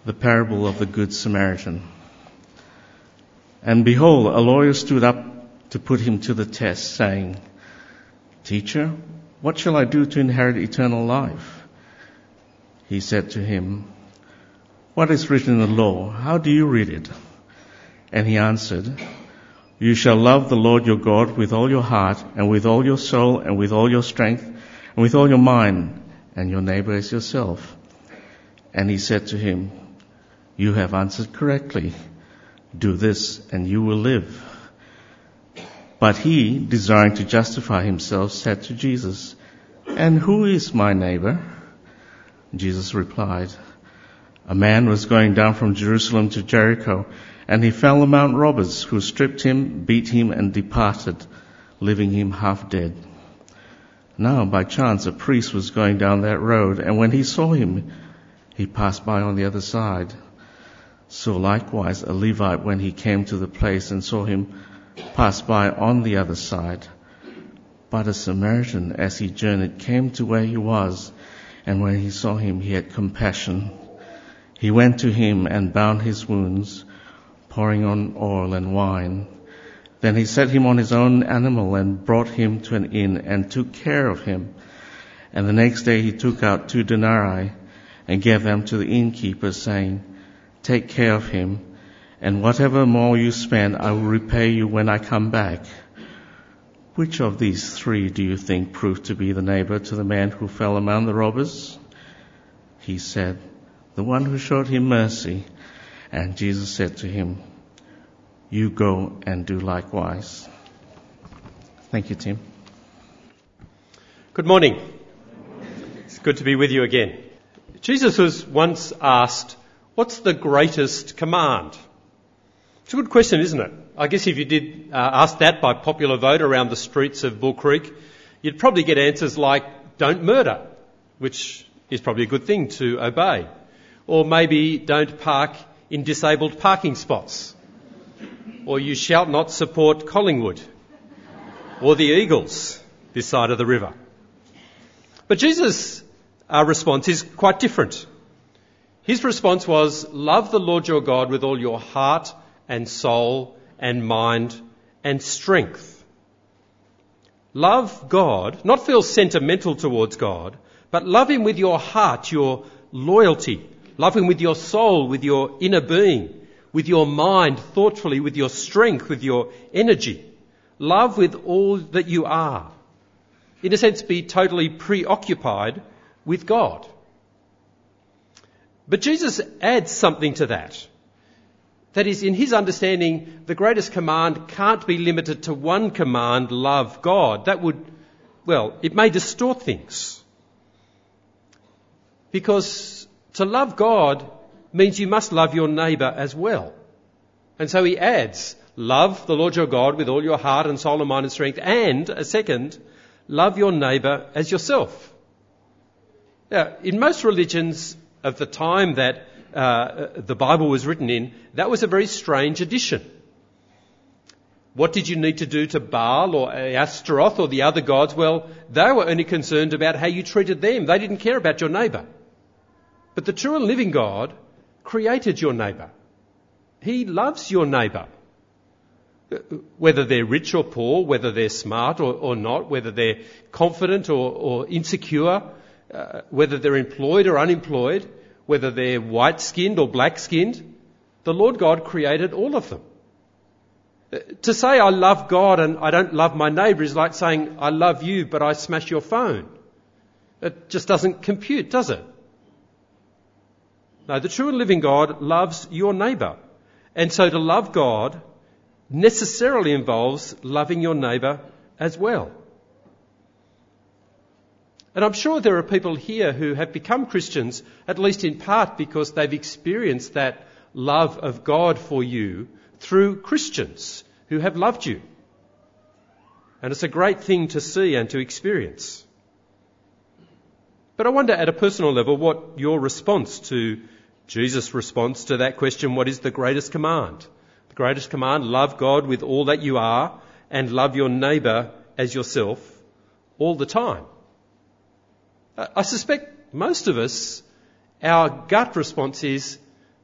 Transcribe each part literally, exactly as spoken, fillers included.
the parable of the Good Samaritan. And behold, a lawyer stood up to put him to the test, saying, "Teacher, what shall I do to inherit eternal life?" He said to him, "What is written in the law? How do you read it?" And he answered, "You shall love the Lord your God with all your heart, and with all your soul, and with all your strength, and with all your mind, and your neighbor as yourself." And he said to him, "You have answered correctly. Do this, and you will live." But he, desiring to justify himself, said to Jesus, "And who is my neighbor?" Jesus replied, "A man was going down from Jerusalem to Jericho, and he fell among robbers, who stripped him, beat him, and departed, leaving him half dead. Now, by chance, a priest was going down that road, and when he saw him, he passed by on the other side. So likewise a Levite, when he came to the place and saw him, passed by on the other side. But a Samaritan, as he journeyed, came to where he was, and when he saw him, he had compassion. He went to him and bound his wounds, pouring on oil and wine. Then he set him on his own animal and brought him to an inn and took care of him. And the next day he took out two denarii and gave them to the innkeeper, saying, 'Take care of him, and whatever more you spend, I will repay you when I come back.' Which of these three do you think proved to be the neighbor to the man who fell among the robbers?" He said, "The one who showed him mercy." And Jesus said to him, "You go and do likewise." Thank you, Tim. Good morning. It's good to be with you again. Jesus was once asked, "What's the greatest command?" It's a good question, isn't it? I guess if you did uh, ask that by popular vote around the streets of Bull Creek, you'd probably get answers like, "Don't murder," which is probably a good thing to obey. Or maybe, "Don't park in disabled parking spots." Or, "You shall not support Collingwood," or the Eagles this side of the river. But Jesus' uh, response is quite different. His response was, "Love the Lord your God with all your heart and soul and mind and strength." Love God, not feel sentimental towards God, but love him with your heart, your loyalty. Love him with your soul, with your inner being, with your mind, thoughtfully, with your strength, with your energy. Love with all that you are. In a sense, be totally preoccupied with God. But Jesus adds something to that. That is, in his understanding, the greatest command can't be limited to one command, love God. That would, well, it may distort things. Because to love God means you must love your neighbour as well. And so he adds, love the Lord your God with all your heart and soul and mind and strength, and a second, love your neighbour as yourself. Now, in most religions of the time that uh, the Bible was written in, that was a very strange addition. What did you need to do to Baal or Astaroth or the other gods? Well, they were only concerned about how you treated them. They didn't care about your neighbour. But the true and living God created your neighbour. He loves your neighbour. Whether they're rich or poor, whether they're smart or, or not, whether they're confident or, or insecure, uh, whether they're employed or unemployed, whether they're white-skinned or black-skinned, the Lord God created all of them. To say I love God and I don't love my neighbour is like saying I love you but I smash your phone. It just doesn't compute, does it? No, the true and living God loves your neighbour. And so to love God necessarily involves loving your neighbour as well. And I'm sure there are people here who have become Christians, at least in part because they've experienced that love of God for you through Christians who have loved you. And it's a great thing to see and to experience. But I wonder at a personal level what your response to Jesus' response to that question, what is the greatest command? The greatest command, love God with all that you are and love your neighbour as yourself all the time. I suspect most of us, our gut response is,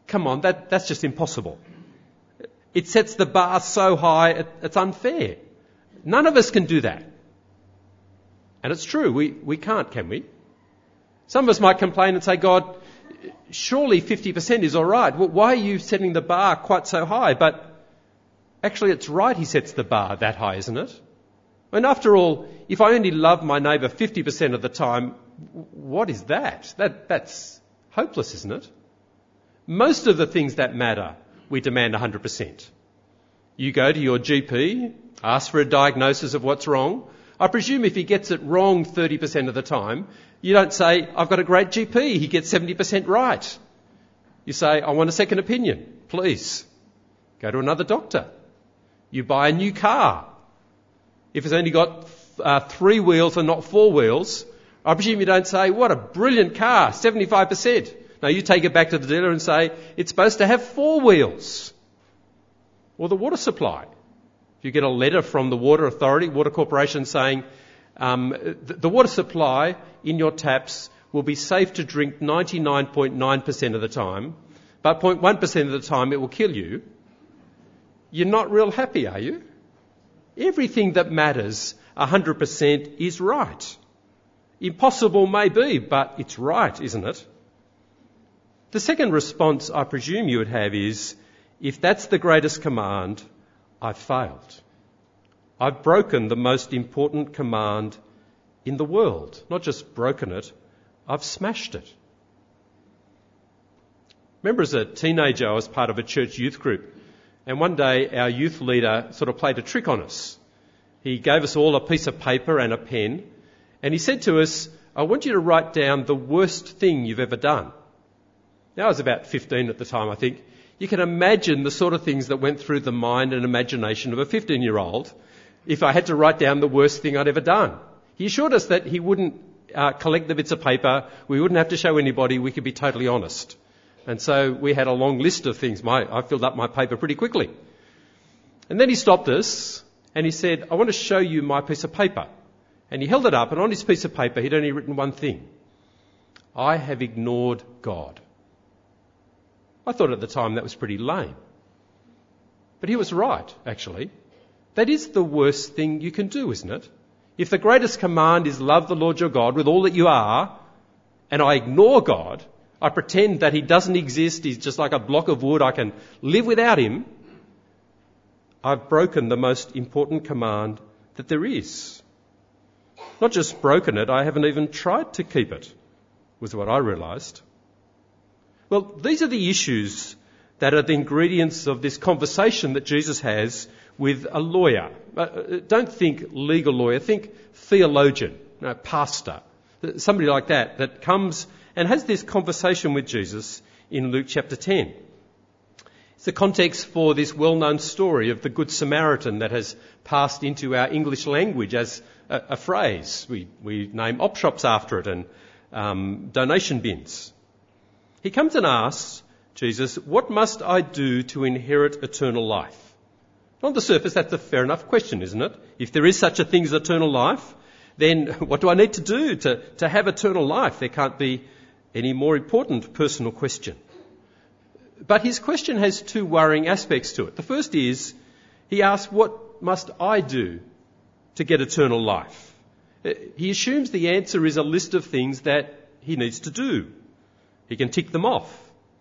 come on, that, that's just impossible. It sets the bar so high, it, it's unfair. None of us can do that. And it's true, we, we can't, can we? Some of us might complain and say, God, surely fifty percent is all right. Well, why are you setting the bar quite so high? But actually, it's right he sets the bar that high, isn't it? And after all, if I only love my neighbour fifty percent of the time, what is that? that? That's hopeless, isn't it? Most of the things that matter, we demand one hundred percent. You go to your G P, ask for a diagnosis of what's wrong. I presume if he gets it wrong thirty percent of the time, you don't say, I've got a great G P, he gets seventy percent right. You say, I want a second opinion, please. Go to another doctor. You buy a new car. If it's only got uh, three wheels and not four wheels, I presume you don't say, what a brilliant car, seventy-five percent. No, you take it back to the dealer and say, it's supposed to have four wheels. Or the water supply. If you get a letter from the Water Authority, Water Corporation saying, um, the, the water supply in your taps will be safe to drink ninety-nine point nine percent of the time, but zero point one percent of the time it will kill you, you're not real happy, are you? Everything that matters, one hundred percent is right. Impossible may be, but it's right, isn't it? The second response I presume you would have is, if that's the greatest command, I've failed. I've broken the most important command in the world. Not just broken it, I've smashed it. Remember as a teenager I was part of a church youth group, and one day our youth leader sort of played a trick on us. He gave us all a piece of paper and a pen, and he said to us, I want you to write down the worst thing you've ever done. Now I was about fifteen at the time, I think. You can imagine the sort of things that went through the mind and imagination of a fifteen-year-old if I had to write down the worst thing I'd ever done. He assured us that he wouldn't uh, collect the bits of paper, we wouldn't have to show anybody, we could be totally honest. And so we had a long list of things. My, I filled up my paper pretty quickly. And then he stopped us and he said, I want to show you my piece of paper. And he held it up, and on his piece of paper he'd only written one thing. I have ignored God. I thought at the time that was pretty lame. But he was right, actually. That is the worst thing you can do, isn't it? If the greatest command is love the Lord your God with all that you are, and I ignore God, I pretend that he doesn't exist, he's just like a block of wood, I can live without him, I've broken the most important command that there is. Not just broken it, I haven't even tried to keep it, was what I realised. Well, these are the issues that are the ingredients of this conversation that Jesus has with a lawyer. Uh, don't think legal lawyer, think theologian, you know, pastor, somebody like that, that comes and has this conversation with Jesus in Luke chapter ten. It's the context for this well-known story of the Good Samaritan that has passed into our English language as a, a phrase. We, we name op shops after it and um, donation bins. He comes and asks Jesus, what must I do to inherit eternal life? On the surface, that's a fair enough question, isn't it? If there is such a thing as eternal life, then what do I need to do to, to have eternal life? There can't be any more important personal question. But his question has two worrying aspects to it. The first is, he asks, what must I do to get eternal life? He assumes the answer is a list of things that he needs to do. He can tick them off.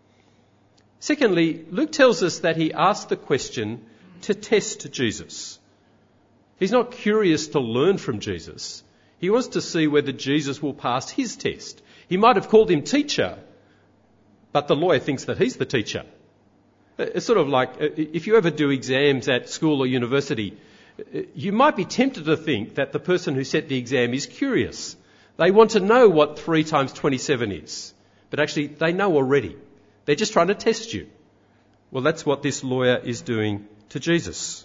Secondly, Luke tells us that he asked the question to test Jesus. He's not curious to learn from Jesus. He wants to see whether Jesus will pass his test. He might have called him teacher, but the lawyer thinks that he's the teacher. It's sort of like if you ever do exams at school or university, you might be tempted to think that the person who set the exam is curious. They want to know what three times twenty-seven is. But actually, they know already. They're just trying to test you. Well, that's what this lawyer is doing to Jesus.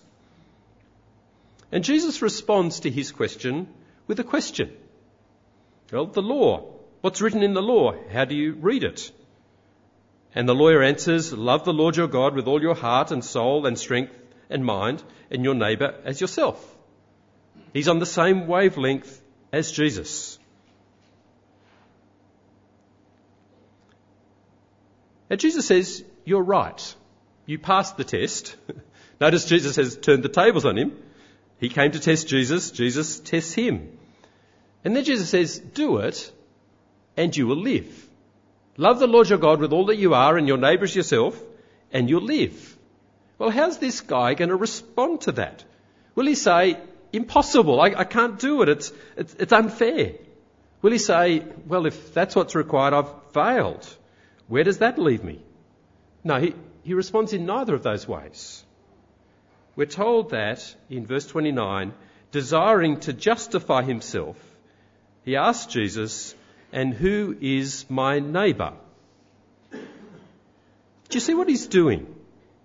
And Jesus responds to his question with a question. Well, the law. What's written in the law? How do you read it? And the lawyer answers, love the Lord your God with all your heart and soul and strength and mind, and your neighbour as yourself. He's on the same wavelength as Jesus. And Jesus says, you're right. You passed the test. Notice Jesus has turned the tables on him. He came to test Jesus. Jesus tests him. And then Jesus says, do it and you will live. Love the Lord your God with all that you are and your neighbour as yourself, and you'll live. Well, how's this guy going to respond to that? Will he say, impossible, I, I can't do it, it's, it's, it's unfair? Will he say, well, if that's what's required, I've failed. Where does that leave me? No, he, he responds in neither of those ways. We're told that in verse twenty-nine, desiring to justify himself, he asked Jesus, and who is my neighbour? Do you see what he's doing?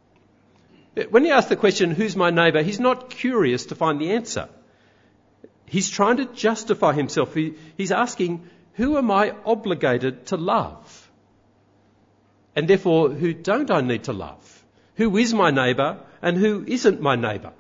When he asks the question, who's my neighbour, he's not curious to find the answer. He's trying to justify himself. He, he's asking, who am I obligated to love? And therefore, who don't I need to love? Who is my neighbour and who isn't my neighbour?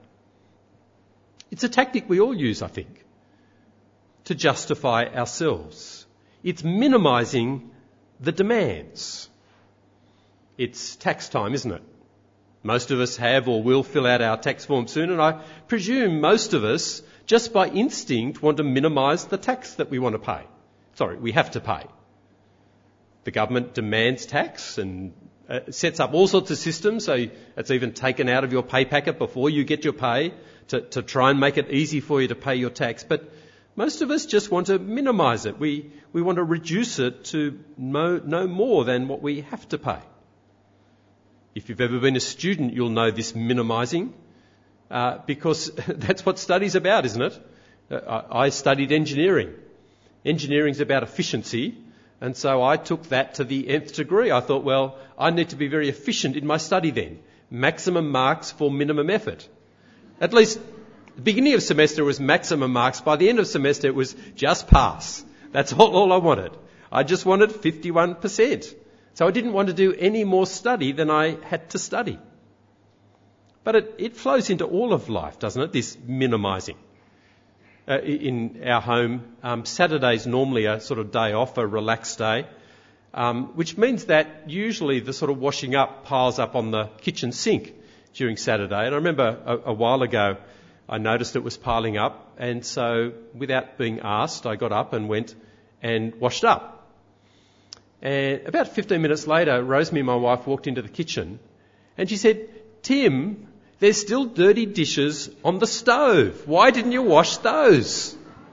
It's a tactic we all use, I think, to justify ourselves. It's minimising the demands. It's tax time, isn't it? Most of us have or will fill out our tax form soon, and I presume most of us, just by instinct, want to minimise the tax that we want to pay. Sorry, we have to pay. The government demands tax and uh, sets up all sorts of systems, so it's even taken out of your pay packet before you get your pay to, to try and make it easy for you to pay your tax. But most of us just want to minimise it. We, we want to reduce it to no, no more than what we have to pay. If you've ever been a student, you'll know this minimising, uh, because that's what study's about, isn't it? Uh, I studied engineering. Engineering's about efficiency, and so I took that to the nth degree. I thought, well, I need to be very efficient in my study then. Maximum marks for minimum effort. At least the beginning of semester was maximum marks. By the end of semester, it was just pass. That's all, all I wanted. I just wanted fifty-one percent. So I didn't want to do any more study than I had to study. But it, it flows into all of life, doesn't it, this minimising? Uh, in our home, um, Saturday's normally a sort of day off, a relaxed day, um, which means that usually the sort of washing up piles up on the kitchen sink during Saturday. And I remember a, a while ago I noticed it was piling up, and so without being asked, I got up and went and washed up. And about fifteen minutes later, Rosemary, my wife, walked into the kitchen and she said, Tim, there's still dirty dishes on the stove. Why didn't you wash those?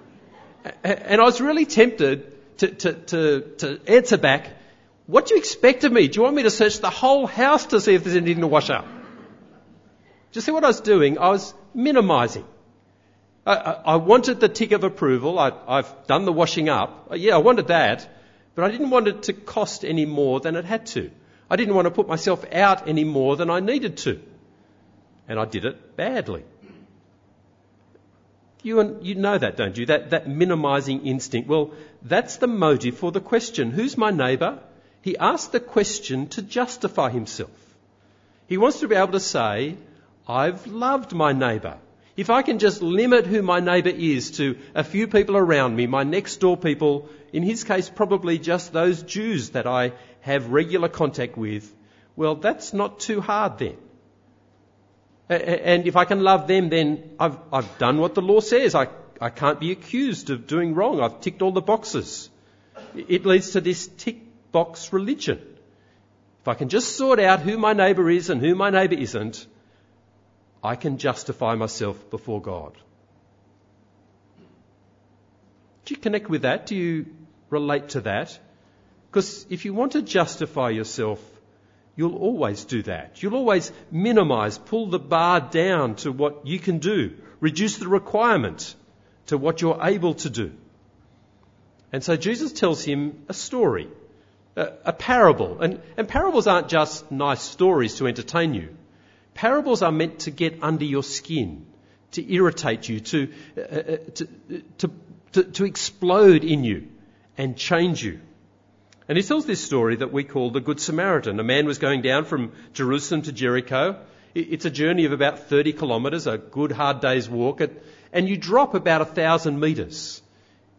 And I was really tempted to, to, to, to answer back, what do you expect of me? Do you want me to search the whole house to see if there's anything to wash up? Do you see what I was doing? I was minimising. I, I, I wanted the tick of approval. I, I've done the washing up. Yeah, I wanted that. But I didn't want it to cost any more than it had to. I didn't want to put myself out any more than I needed to. And I did it badly. You, you know that, don't you? That, that minimising instinct. Well, that's the motive for the question. Who's my neighbour? He asked the question to justify himself. He wants to be able to say, I've loved my neighbour. If I can just limit who my neighbour is to a few people around me, my next door people, in his case probably just those Jews that I have regular contact with, well, that's not too hard then. And if I can love them, then I've, I've done what the law says. I, I can't be accused of doing wrong. I've ticked all the boxes. It leads to this tick box religion. If I can just sort out who my neighbour is and who my neighbour isn't, I can justify myself before God. Do you connect with that? Do you relate to that? Because if you want to justify yourself, you'll always do that. You'll always minimise, pull the bar down to what you can do, reduce the requirement to what you're able to do. And so Jesus tells him a story, a, a parable. And, and parables aren't just nice stories to entertain you. Parables are meant to get under your skin, to irritate you, to, uh, to, to, to, to explode in you and change you. And he tells this story that we call the Good Samaritan. A man was going down from Jerusalem to Jericho. It's a journey of about thirty kilometres, a good hard day's walk, and you drop about a thousand metres.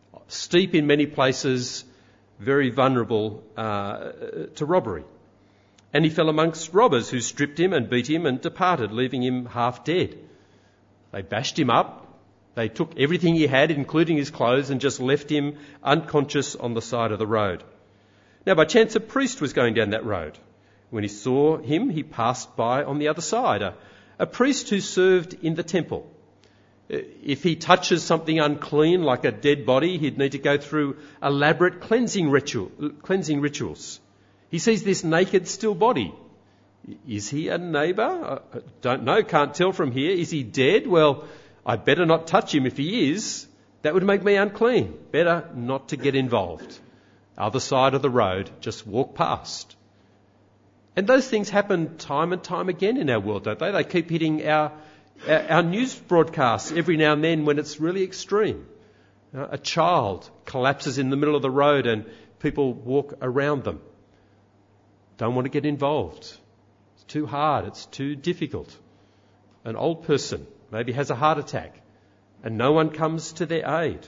Steep in many places, very vulnerable uh, to robbery. And he fell amongst robbers who stripped him and beat him and departed, leaving him half dead. They bashed him up. They took everything he had, including his clothes, and just left him unconscious on the side of the road. Now, by chance, a priest was going down that road. When he saw him, he passed by on the other side, a, a priest who served in the temple. If he touches something unclean, like a dead body, he'd need to go through elaborate cleansing, ritual, cleansing rituals. He sees this naked, still body. Is he a neighbour? I don't know, can't tell from here. Is he dead? Well, I better not touch him if he is. That would make me unclean. Better not to get involved. Other side of the road, just walk past. And those things happen time and time again in our world, don't they? They keep hitting our, our, our news broadcasts every now and then when it's really extreme. Uh, a child collapses in the middle of the road and people walk around them. Don't want to get involved. It's too hard. It's too difficult. An old person maybe has a heart attack and no one comes to their aid.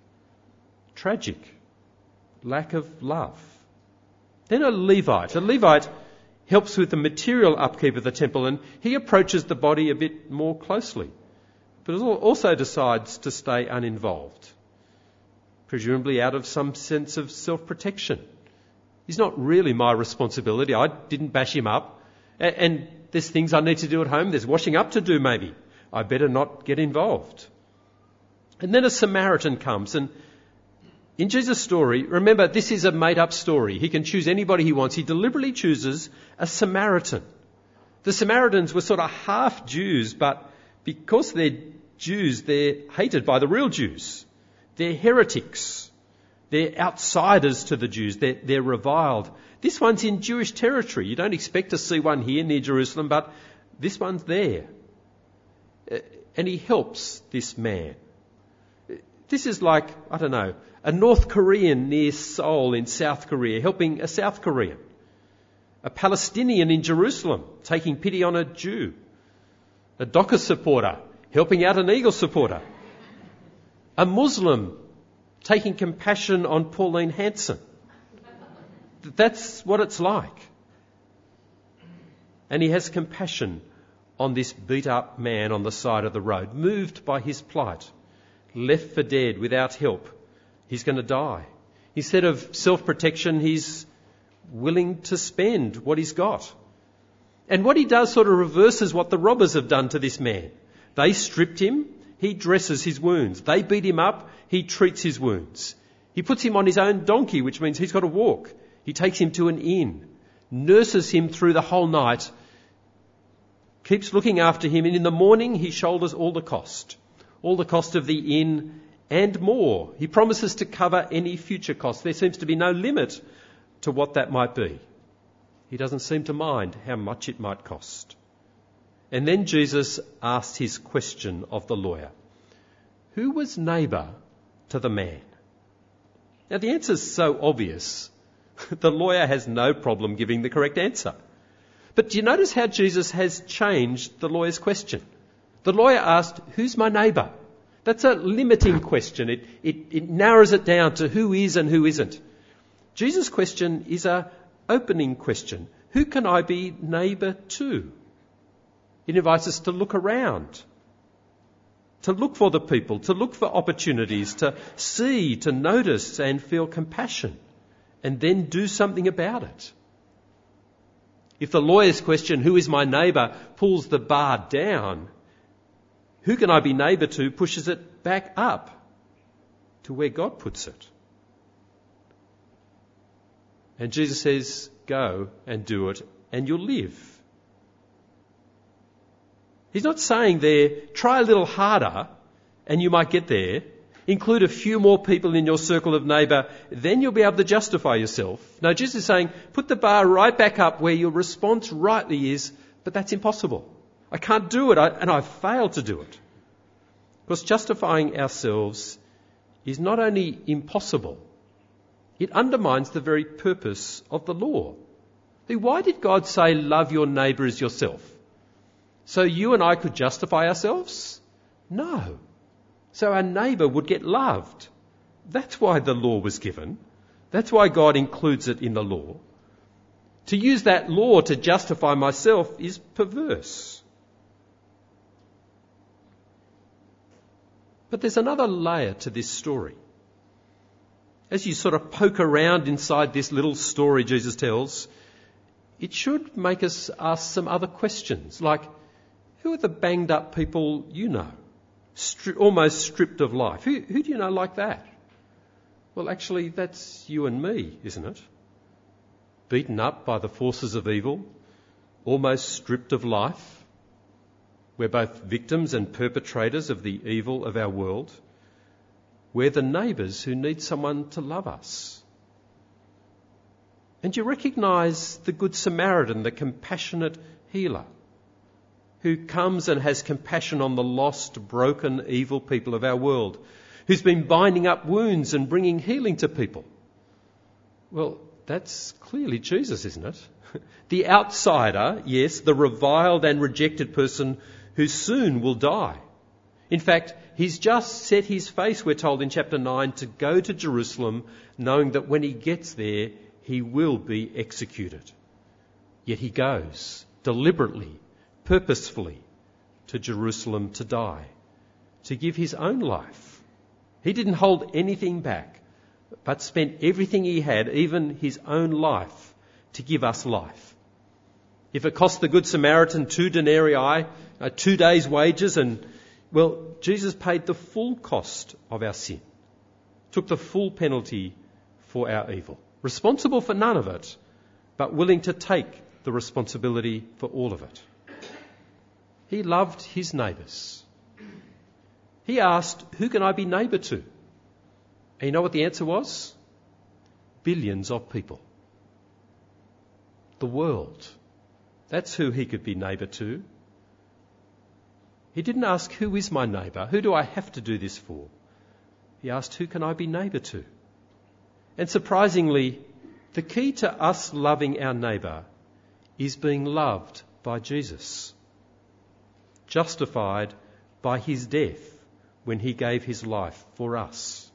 Tragic. Lack of love. Then a Levite. A Levite helps with the material upkeep of the temple, and he approaches the body a bit more closely, but also decides to stay uninvolved, presumably out of some sense of self-protection. He's not really my responsibility. I didn't bash him up, and there's things I need to do at home. There's washing up to do maybe. I better not get involved. And then a Samaritan comes, and in Jesus' story, remember, this is a made-up story. He can choose anybody he wants. He deliberately chooses a Samaritan. The Samaritans were sort of half Jews, but because they're Jews, they're hated by the real Jews. They're heretics. They're outsiders to the Jews. They're, they're reviled. This one's in Jewish territory. You don't expect to see one here near Jerusalem, but this one's there. And he helps this man. This is like, I don't know, a North Korean near Seoul in South Korea helping a South Korean. A Palestinian in Jerusalem taking pity on a Jew. A Docker supporter helping out an Eagle supporter. A Muslim taking compassion on Pauline Hanson. That's what it's like. And he has compassion on this beat-up man on the side of the road, moved by his plight, left for dead without help. He's going to die. Instead of self-protection, he's willing to spend what he's got. And what he does sort of reverses what the robbers have done to this man. They stripped him, he dresses his wounds. They beat him up, he treats his wounds. He puts him on his own donkey, which means he's got to walk. He takes him to an inn, nurses him through the whole night, keeps looking after him, and in the morning he shoulders all the cost. All the cost of the inn and more. He promises to cover any future costs. There seems to be no limit to what that might be. He doesn't seem to mind how much it might cost. And then Jesus asked his question of the lawyer. Who was neighbour to the man? Now the answer is so obvious, the lawyer has no problem giving the correct answer. But do you notice how Jesus has changed the lawyer's question? The lawyer asked, who's my neighbour? That's a limiting question. It, it, it narrows it down to who is and who isn't. Jesus' question is a opening question. Who can I be neighbour to? It invites us to look around, to look for the people, to look for opportunities, to see, to notice and feel compassion, and then do something about it. If the lawyer's question, who is my neighbour, pulls the bar down, who can I be neighbour to, pushes it back up to where God puts it. And Jesus says, go and do it and you'll live. He's not saying there, try a little harder and you might get there. Include a few more people in your circle of neighbour, then you'll be able to justify yourself. No, Jesus is saying, put the bar right back up where your response rightly is, but that's impossible. I can't do it, and I've failed to do it. Because justifying ourselves is not only impossible, it undermines the very purpose of the law. Why did God say, love your neighbour as yourself? So you and I could justify ourselves? No. So our neighbour would get loved. That's why the law was given. That's why God includes it in the law. To use that law to justify myself is perverse. But there's another layer to this story. As you sort of poke around inside this little story Jesus tells, it should make us ask some other questions, like, who are the banged up people you know, Stri- almost stripped of life? Who, who do you know like that? Well, actually, that's you and me, isn't it? Beaten up by the forces of evil, almost stripped of life. We're both victims and perpetrators of the evil of our world. We're the neighbours who need someone to love us. And you recognise the Good Samaritan, the compassionate healer, who comes and has compassion on the lost, broken, evil people of our world, who's been binding up wounds and bringing healing to people. Well, that's clearly Jesus, isn't it? The outsider, yes, the reviled and rejected person who soon will die. In fact, he's just set his face, we're told in chapter nine, to go to Jerusalem, knowing that when he gets there, he will be executed. Yet he goes deliberately, purposefully to Jerusalem to die, to give his own life. He didn't hold anything back, but spent everything he had, even his own life, to give us life. If it cost the Good Samaritan two denarii, uh, two days' wages, and, well, Jesus paid the full cost of our sin, took the full penalty for our evil, responsible for none of it, but willing to take the responsibility for all of it. He loved his neighbours. He asked, who can I be neighbour to? And you know what the answer was? Billions of people. The world. That's who he could be neighbour to. He didn't ask, who is my neighbour? Who do I have to do this for? He asked, who can I be neighbour to? And surprisingly, the key to us loving our neighbour is being loved by Jesus, justified by his death when he gave his life for us.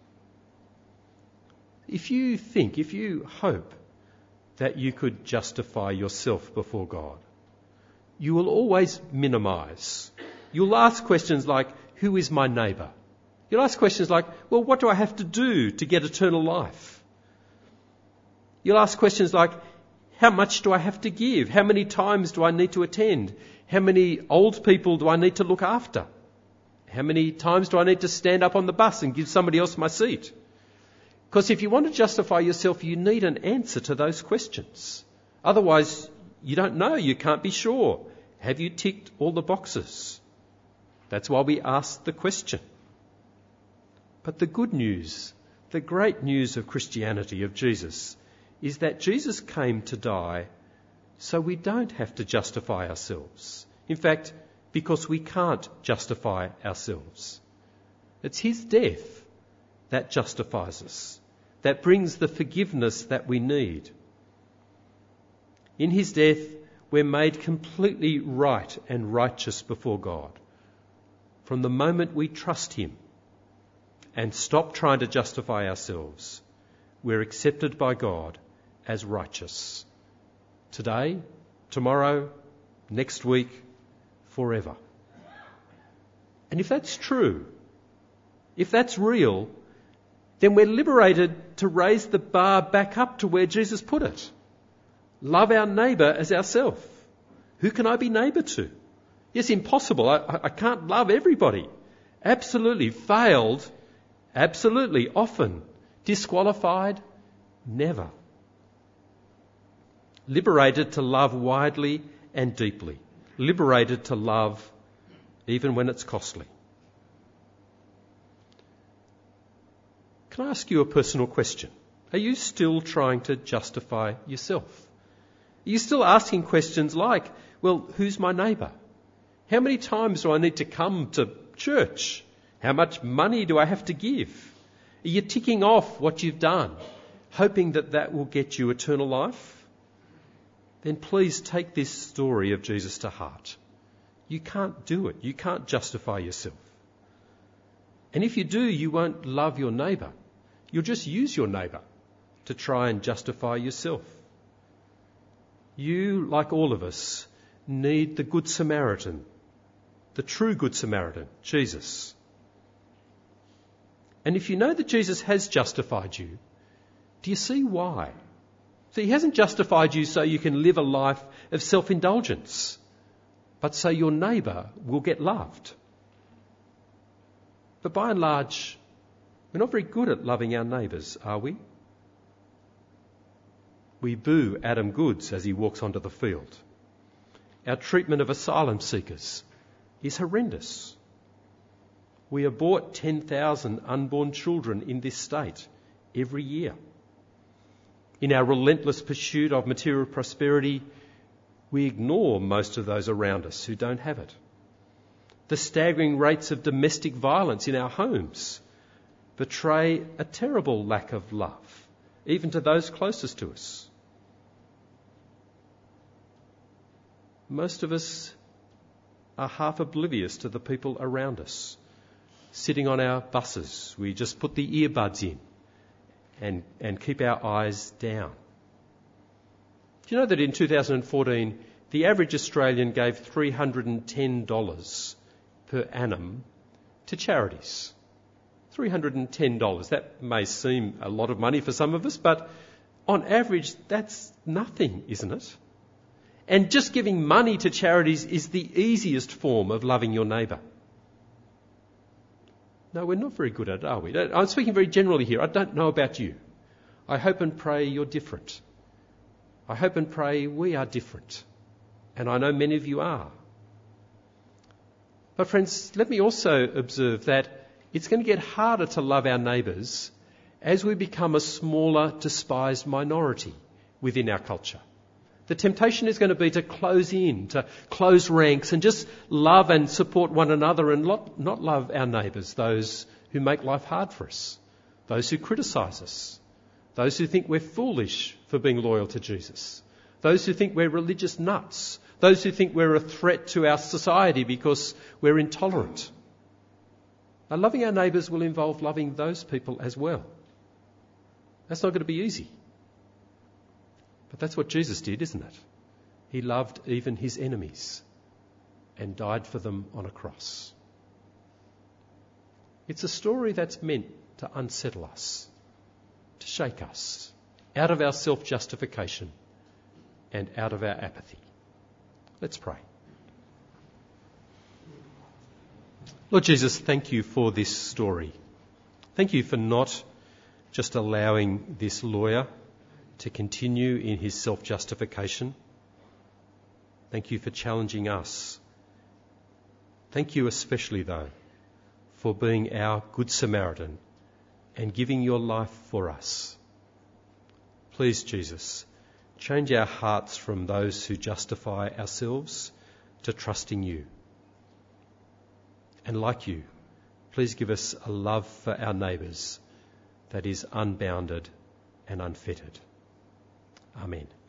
If you think, if you hope that you could justify yourself before God, you will always minimise. You'll ask questions like, who is my neighbour? You'll ask questions like, well, what do I have to do to get eternal life? You'll ask questions like, how much do I have to give? How many times do I need to attend? How many old people do I need to look after? How many times do I need to stand up on the bus and give somebody else my seat? Because if you want to justify yourself, you need an answer to those questions. Otherwise, you don't know, you can't be sure. Have you ticked all the boxes? That's why we ask the question. But the good news, the great news of Christianity, of Jesus, is that Jesus came to die so we don't have to justify ourselves. In fact, because we can't justify ourselves. It's his death that justifies us, that brings the forgiveness that we need. In his death, we're made completely right and righteous before God. From the moment we trust him and stop trying to justify ourselves, we're accepted by God as righteous. Today, tomorrow, next week, forever. And if that's true, if that's real, then we're liberated to raise the bar back up to where Jesus put it. Love our neighbour as ourselves. Who can I be neighbour to? Yes, impossible. I, I can't love everybody. Absolutely failed. Absolutely often. Disqualified. Never. Liberated to love widely and deeply. Liberated to love even when it's costly. Can I ask you a personal question? Are you still trying to justify yourself? Are you still asking questions like, well, who's my neighbour? How many times do I need to come to church? How much money do I have to give? Are you ticking off what you've done, hoping that that will get you eternal life? Then please take this story of Jesus to heart. You can't do it. You can't justify yourself. And if you do, you won't love your neighbour. You'll just use your neighbour to try and justify yourself. You, like all of us, need the Good Samaritan, the true Good Samaritan, Jesus. And if you know that Jesus has justified you, do you see why? So he hasn't justified you so you can live a life of self-indulgence, but so your neighbour will get loved. But by and large, we're not very good at loving our neighbours, are we? We boo Adam Goods as he walks onto the field. Our treatment of asylum seekers is horrendous. We abort ten thousand unborn children in this state every year. In our relentless pursuit of material prosperity, we ignore most of those around us who don't have it. The staggering rates of domestic violence in our homes betray a terrible lack of love, even to those closest to us. Most of us are half oblivious to the people around us. Sitting on our buses, we just put the earbuds in and, and keep our eyes down. Do you know that in two thousand fourteen, the average Australian gave three hundred ten dollars per annum to charities? three hundred ten dollars. That may seem a lot of money for some of us, but on average, that's nothing, isn't it? And just giving money to charities is the easiest form of loving your neighbour. No, we're not very good at it, are we? I'm speaking very generally here. I don't know about you. I hope and pray you're different. I hope and pray we are different. And I know many of you are. But friends, let me also observe that it's going to get harder to love our neighbours as we become a smaller, despised minority within our culture. The temptation is going to be to close in, to close ranks and just love and support one another and not, not love our neighbours, those who make life hard for us, those who criticise us, those who think we're foolish for being loyal to Jesus, those who think we're religious nuts, those who think we're a threat to our society because we're intolerant. Now, loving our neighbours will involve loving those people as well. That's not going to be easy. But that's what Jesus did, isn't it? He loved even his enemies and died for them on a cross. It's a story that's meant to unsettle us, to shake us out of our self-justification and out of our apathy. Let's pray. Lord Jesus, thank you for this story. Thank you for not just allowing this lawyer to continue in his self-justification. Thank you for challenging us. Thank you especially, though, for being our Good Samaritan and giving your life for us. Please, Jesus, change our hearts from those who justify ourselves to trusting you. And like you, please give us a love for our neighbours that is unbounded and unfettered. Amen.